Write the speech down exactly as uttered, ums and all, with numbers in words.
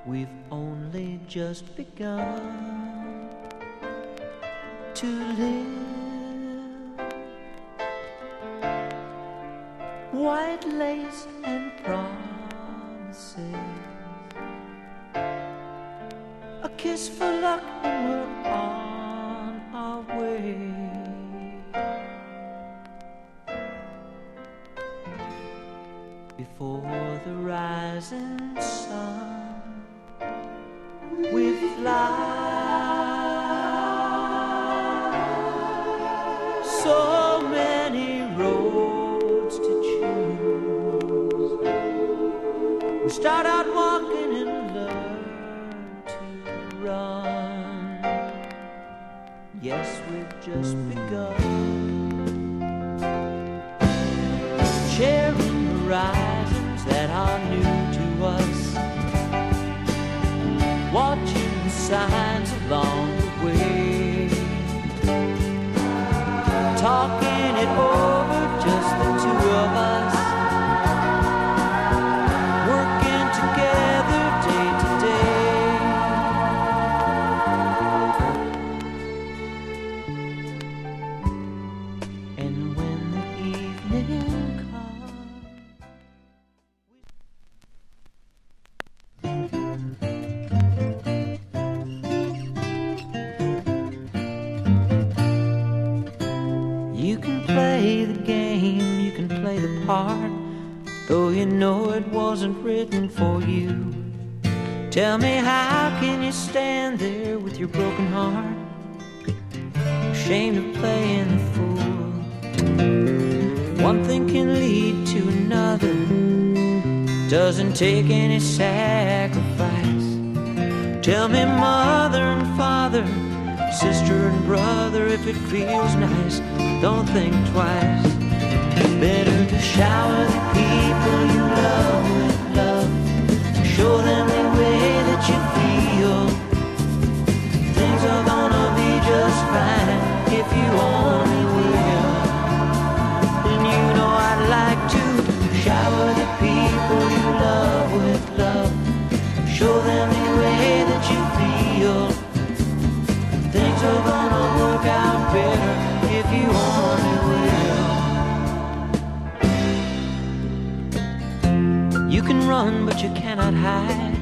We've only just begun to live. White lace and promises, a kiss for luck, and we're on our way. Before the rising sun, we fly. So many roads to choose. We start out walking and learn to run. Yes, we've just begun. Sharing horizons that are new to us, watching the signs along the way, talking it over, just the two of us, working together day to day. And when the evening comes, you can play the game, you can play the part, though you know it wasn't written for you. Tell me, how can you stand there with your broken heart, ashamed of playing the fool? One thing can lead to another, doesn't take any sacrifice. Tell me, mother and father, sister and brother, if it feels nice, don't think twice. Better to shower the people you love with love, show them the way that you feel. Things are gonna be just fine if you only will. And you know I'd like to shower the people you love with love, show them the way that you feel. Things are gonna work out better if you only will. You can run, but you cannot hide.